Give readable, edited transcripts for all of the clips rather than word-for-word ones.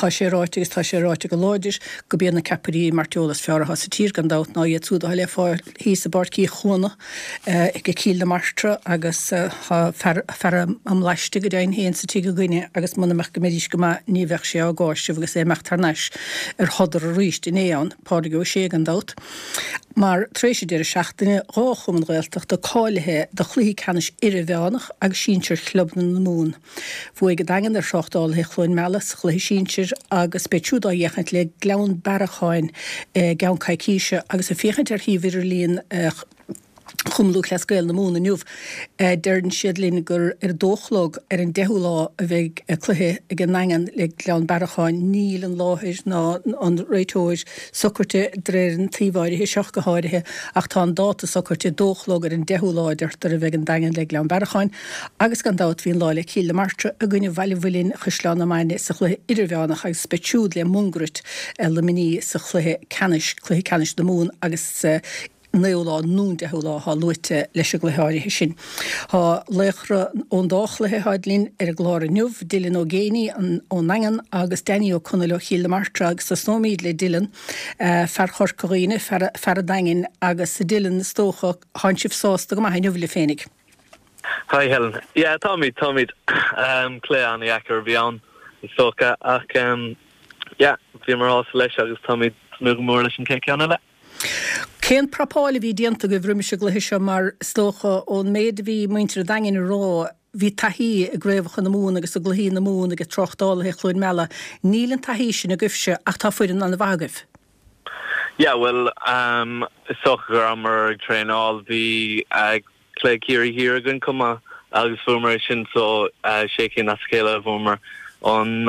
tá sé ráite go láidir go bíanna caparí marteolalas feartha sa tír gan dát ná iad súda le fá hí sa barcí chuna ag go cíle marstra agus fer am leiste go dain héon sa tí go gine agus muna meach go médís go ní bheith sé á gáiste agus é mecht tarneis hadar a ríist in éan páda go sé gan dát. Mar tréisi dé seachtainine ráchum an réilteach do cáilethe do chlí canis bheánach agus sínsir chlubna na mún. Bhui go dagan ar seachtáil he chluin melas chluí sínsir agus beúdá dhéchant le gleann baracháin gan caiicíise agus a féchant ar híhir líon chumlú leascail na múna nniuh deirn siad lína gur ar dóchlog ar an deúlá a bheith cluthe ag an nagan le leann baracháin níl an láthir ná an réitóir sucrte dréir an tíomháirithe seach go háirithe ach tá an dáta sucrte dóchlog ar an deúláidir ar a bheith an dagan le leann baracháin agus gan dát híon láile cíle martra a gine bhilín chuisleán na maine sa chluthe idirheánach agus speisiúd le mungrit le miní sa chluthe canis na mún agus néolá nún deúlá há luite leis go leáirithe sin. Tá lechra ón dáchlathe haidlín ar a gláir nniuh Dylan ó géine ó nagan agus Danny ó chuna le chiile martra agus sa snómíd le Dylan fer chorcaíine fer a dangin agus sa Dylan stócha hansih sásta go mai nniuh le fénig. Hi Helen. Yeah, Tommy. Clay an yakar beyond the soca ach yeah, vi mar as leis agus Tommy nu mór leis an ceanile. Cén propála bhí dianta go bhruimi se gluise mar slócha ón méid bhí muintear dangin rá hí taí a gréibhcha na mún agus a gluhíí na mún agus trochtála he chluin meile. Níl an taí sin a gufse ach tá fuirin an bhagah. Yeah, well, socha amar train all the Clay Kiri here again come agus former sin so shaking a scale of former on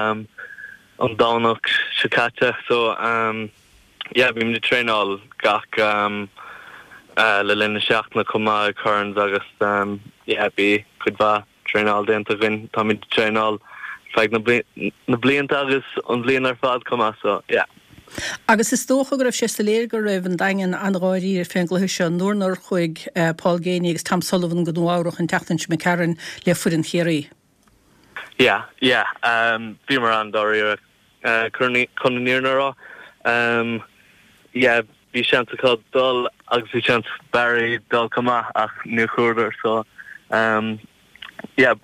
Donach Shikata so yeah, bhím de train all gach le lenne seachna cuma currents agus yeah, bí chud bha train all denta vin tá mí de train all feig na blianta agus an blian ar fad cuma so yeah. Agus is tócha go raibh sé léir go raibh an dagan an ráirí ar féin gluise nuair chuig Paul Géine agus Tom Sullivan go dúárach an teachtain me Karen le furin chéirí. Yeah, bhí mar an dáir chuníir nará. Yeah, bhí seanta called dul agus bhí seanta Barry dul cuma ach nu chuidir so yeah,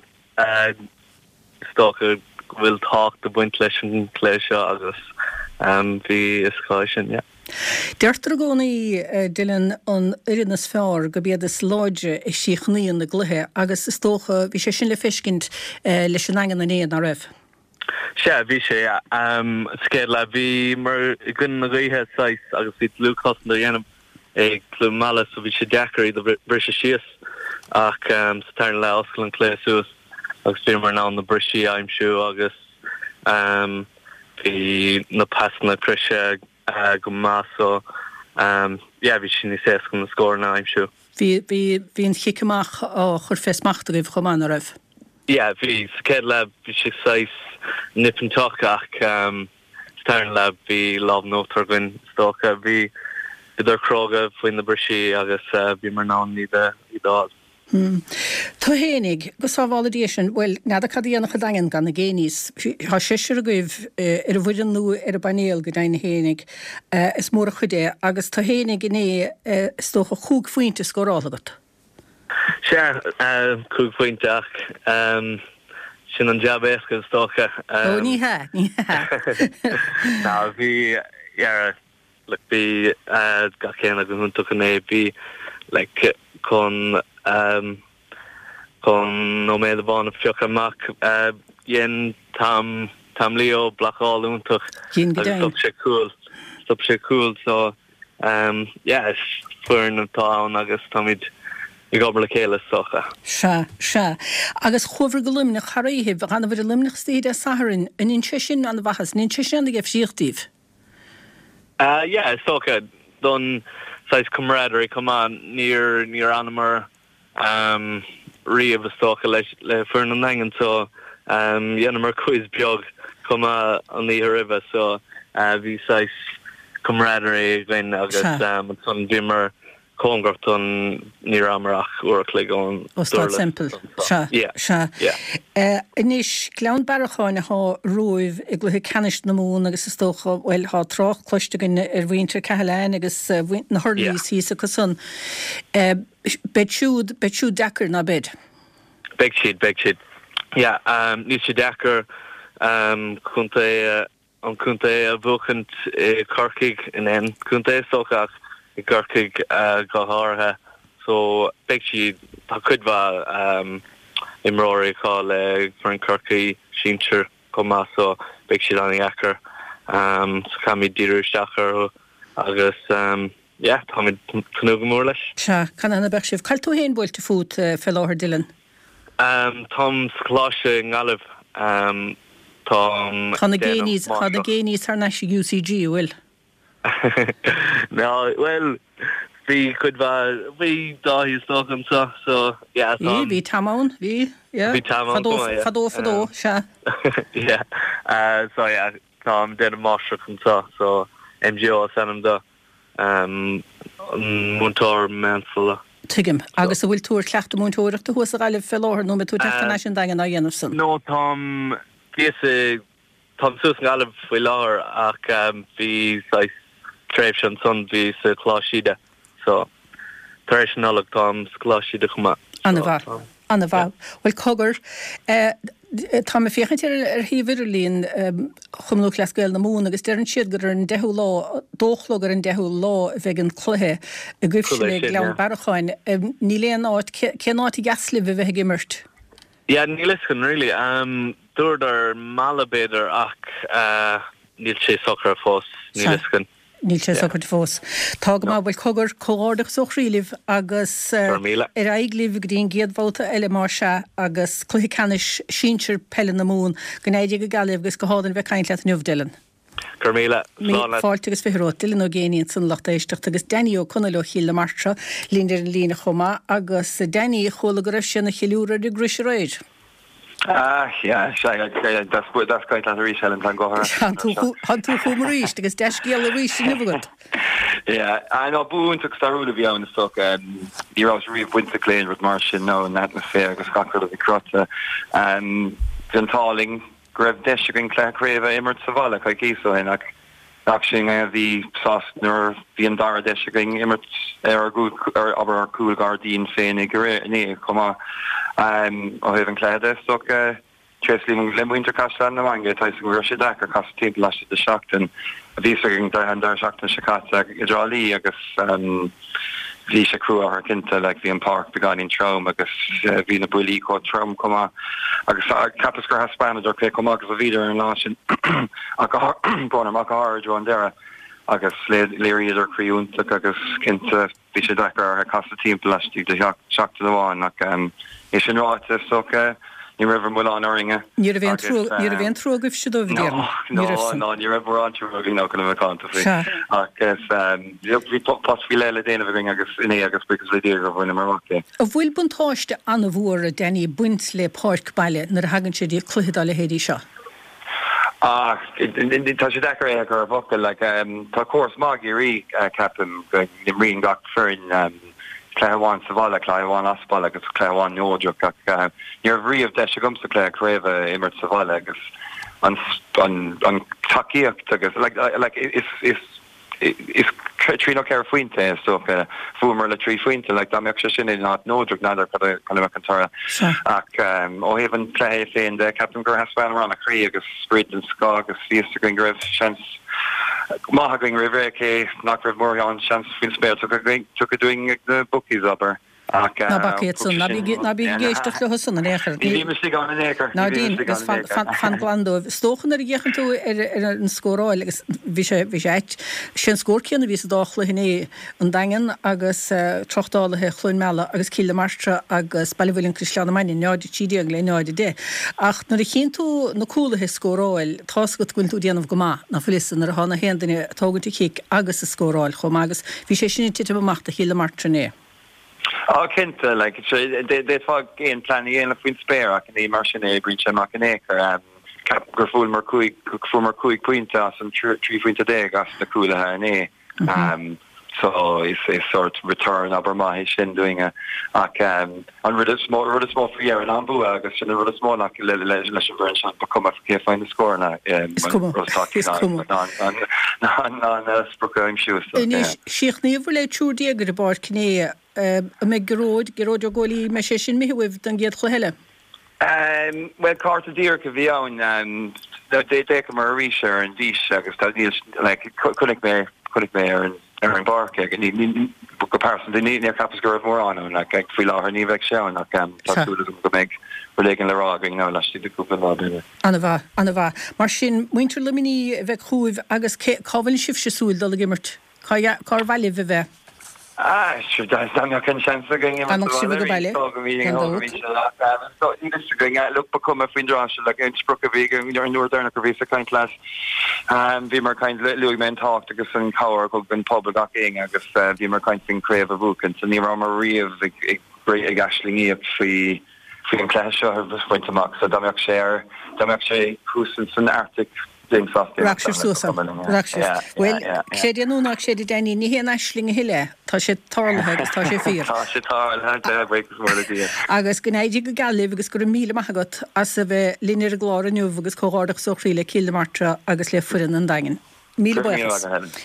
stocha bhfuil tácht do buint leis an clé seo agus bhí iscáil sin, yeah. Deirtar gcónaí Dylan an irinnas fearr go bíad is láide i síochnaíon na gluthe agus is tócha bhí sé sin le fiscint leis an angan na néad na raibh. Sé, bhí sé, scéad le bhí mar gunn na gaithe sais agus bhí lúchas na dhéanam ag clú mala so bhí sé deacarí do brise síos ach sa tarn le oscail an clé suas agus bhí mar ná na brisí aimsú agus bhí na pasna cruise go más so yeah, bhí sin ní sés go na scór na aimsú. Bhí an chicamach á chur festmachta go bh chomán a raibh. Yeah, bhí scéad le bhí sé sais nip an toch ach starn le bhí láb nótar gin stocha bhí idir croga faoin na brisí agus bhí mar ná ní dád. Tá hénig go sábháladí sin bhfuil nada cadíanana dagan gan na géníos há séisiir a goibh ar a bhuiidir nó ar a banéal go daine hénig is mór a chudé agus tá hénig inné stocha chúg faointe scórálagat. Sé cúg faointeach sin an jab éasca stocha. Ní ha. Ná bhí le bhí ga chéanana go huntacha é bhí le chun nó méad bháin fiocha amach dhéon tam lío blachá úntach stop sé cool so yeah, fuair an táin agus táid I gobar le chéile socha. Se. Agus chomhar go lumnach charéthe bhana bhar a lumnach stíad a saharin an inse sin an bhachas, an inse sin a gibh síochtíh? Yeah, socha don sais camaraderie cumán níor animar riamh a socha le fuair an angan so dhéanamar quiz beag cuma an ní rive so bhí sais camaraderie glein agus an son bhímar Congarton ní amach or Clegón. Ostad simple. Inis glean baracháin há roimh I gluthe canis na mún agus is tócha bhfuil há troch cloistegan winter Cahaláin agus na Hurley sísa cosson. Bedsiúd decker na bed. Begsiad. Yeah, níos sé decker chunta an chunta a bhuachant Corcaig in en chunta sochach I Corcaig go hátha. So begsiad tá cuidbha imróí cá le for an Corcaig síimtir comá so begsiad an eacar so cha mí díúisteachar agus yeah, tá mí cnúg mór leis. Can anna bech sibh. Cail tú héin bhfuil fút fel áthar Dylan? Tom skláise ngalibh Tom Chana géníos ar neis UCG bhfuil? No, well, we could we die stocken so yeah. Vi tamon, vi yeah. Vi tamon. Fado, sha. Yeah. So yeah, Tom did a marshal so MGO sent him the Montor Mansell. Tigim, agus a bhfuil túr cleachta múntóireach a thuas a gáileh fel áthar nó me tú teachta sin dagan á dhéanamh No, Tom, Tom sus ngalibh bhfuil áthar ach bhí tréimh an son bhí sa chláisiide. So, taréis an nollag Tom chláisiide chuma. Anna bhar. Well, cogur, tá me féchant ar híhir líon chumnú leascail na mún agus dearan siad gur an 10 lá, dóchlog ar an 10 lá bheith an chluthe a gcuibsine lean baracháin. Ní léon áit, cé áit I gasli bheith gimmert? Yeah, ní liscan, really. Dúir ar malabéidir ach níl sé soccer fós, ní liscan. Níl sé soccer fós. Tá go má bhfuil cogur cóárdach soch rílih agus aiglíh grín géadbhóta eile mar se agus cluiche canis síintir pelle na mún go éidir go galibh agus go hádan bheith caint leat nuh Dylan. Carmela, fáilt agus fihrót Dylan ó géíonn san lachtéisteach agus Danny ó conaló chiile martra línar an lína chomá agus Danny chola go raibh sin na chiúra de grisise réid. Yeah, that's quite a resell and go her. Han tú chumaríist agus deiscéal a ríist sin bhagad. Yeah, I know bún took starú a bhí an stock you're also really winter clean with Martian now and atmosphere agus cocker of the crota Vintaling grev deisgin crave immer savala like so and actually the sauce nor the andara deisgin immer good or our cool guardian féinnig ne come og even klæde stock Tresling winter castan na mange tais go rush dakar cast team last the shocked and vising der hand der shocked shakata idrali agus Visha crew her kinta like the park began in Traum agus vina bully ko Traum koma agus capaskar has Spanish or ke koma agus vida in launch aka bona maka Joan Dera agus Leary or Creun agus kinta Visha Dakar her cast team plastic the shock to the one like is in right so Ní river mul an oringe. Ní a bhéon trógah siúdóh déarm. No, ní river an trógah ná go canta fé. Agus bhí pasví leile déanamh ring agus iné agus because le déir go bhfuil marachta. A bhfuil buntáiste anna bhuair a déanaí buint le páirc baile nar hagann sé dí cluicheadá le héadí seo. Tá sé dechar é gur bhachta le tá córas mágirí capim rin gach fearn Clairewan Savala, Clairewan Aspal, agus Clairewan Nodjuk, you're free of Deshagumsa Claire Creva, Immer Savala, agus on Takiak, agus like if Trino Care Fuente, so Fumer La Tree Fuente, like that makes in not Nodjuk, neither Kalimacantara, or even play in the Captain Graspan around a Cree, agus Spirit and Skog, agus Fiesta Green Grave, chance. Mahaging River ke knock River Morion chance fin spare took a doing the bookies up her. Na bucket son na bí géisteach le hosan an éair. Ní mistí gan an éair. Na dín gus fan glando stochen ar gechan tú ar an scóráil agus bhí sé sin scór céanna ví dáchla hinné an dagen agus trochtálathe chluin meile agus cíle marstra agus bailhfuiln Cristiano Maini neáide tíide le neáide dé. Ach nuair a chin tú na coolathe scóráil tás go gúil tú déanamh go má na fulisan ar hána héandaine tógann tú chic agus a scóráil chum agus bhí sé sin títe bamachta cíle martra né. Kinta like they fog in planning in a fin spare I can the Martian breach and Macanaker cap graful Mercury Quinta some tree fin today gas the cooler her So it's a sort of return aber mai sin doing a an rid small for year an ambu agus sin rid small le burn shot become a find the score na shoes Sheikh Neville Chudi gur bar kné me geród goli me sin mi wif dan get chlohelle. Well Carter Deer ka vi they take a research and these agus like couldn't me Aaron Bark ní comparison de ní capas go mór an like fri lá ní veh se nach go meg relégin le rágin ná leis de cúpla lá. Anna bha mar sin muintir liminí bheith chuúh agus cábhail sibh se súil dul gimmert cá bhaile bheith. Sure can chance going look become a findra like in Spruck of Vega in Northern Visa kind class Vimer kind Louis talk to some power been public I guess Vimer kind thing crave a book and so near Marie of a great gashling free clash went to Max so Damak share who's an Arctic Rakshir Susan. Well, sé nú nach sé déine ní hé eisling hiile, tá sé tálathe agus tá sé fír. Tá sé tálathe breakus mór. Agus gnéidir go galibh agus gur míle maigat as a bheith línear glár aniuh agus cóáirdach sochríle kilmartra agus le furin an dagen. Míle buchas.